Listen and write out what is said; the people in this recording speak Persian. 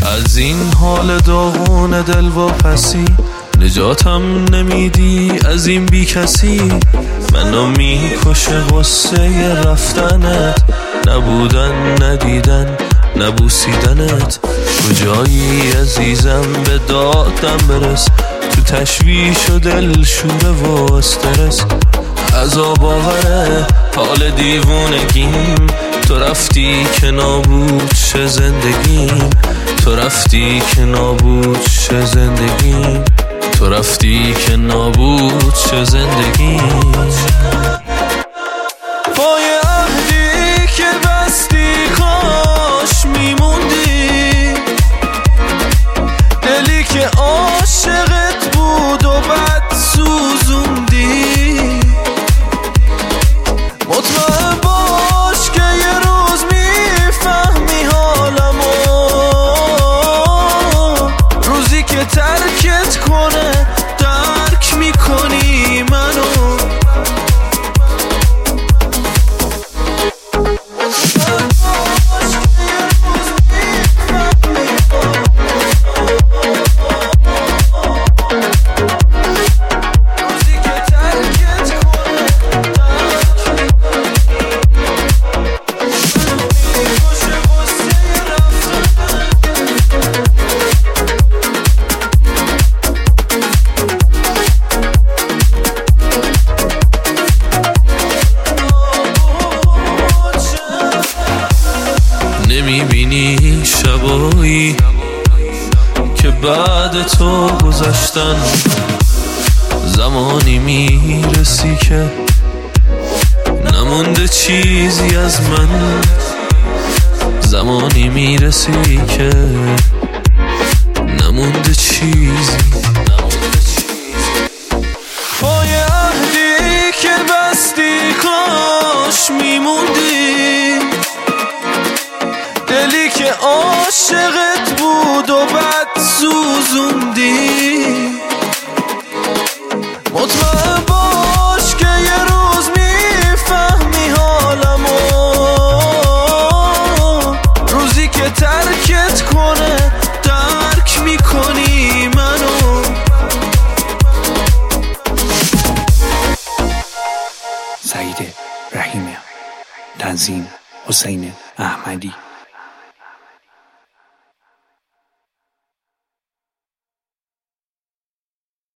از این حال داغون دل واپسی، نجاتم نمیدی از این بی کسی. منو میکشه غصه رفتنت، نبودن ندیدن نبوسیدنت. کجایی عزیزم به دادم برس، تو تشویش و دل شوره و استرس. عذاب آوره حال دیوونگیم، تو رفتی که نابود شه زندگیم. تو رفتی که نابود شه زندگیم. تو رفتی که نابود شه زندگیم. پای عهدی که بستی کاش میموندی، دلی که عاشقت بود و بد سوزوندی. مطمئن باش که یه روز میفهمی حالمو، روزی که ترکت کنه درک میکنی منو. نمیبینی شبایی که بعد تو گذشتن، زمانی میرسی که نمونده چیزی از من. زمانی میرسی که نمونده چیزی. پای عهدی که بستی کاش میموندی، دلی که عاشقت بود و بد سوزوندی. مطمئن باش که یه روز میفهمی حالمو، روزی که ترکت کنه درک میکنی منو. سعید رحیمی، تنظیم حسین احمدی.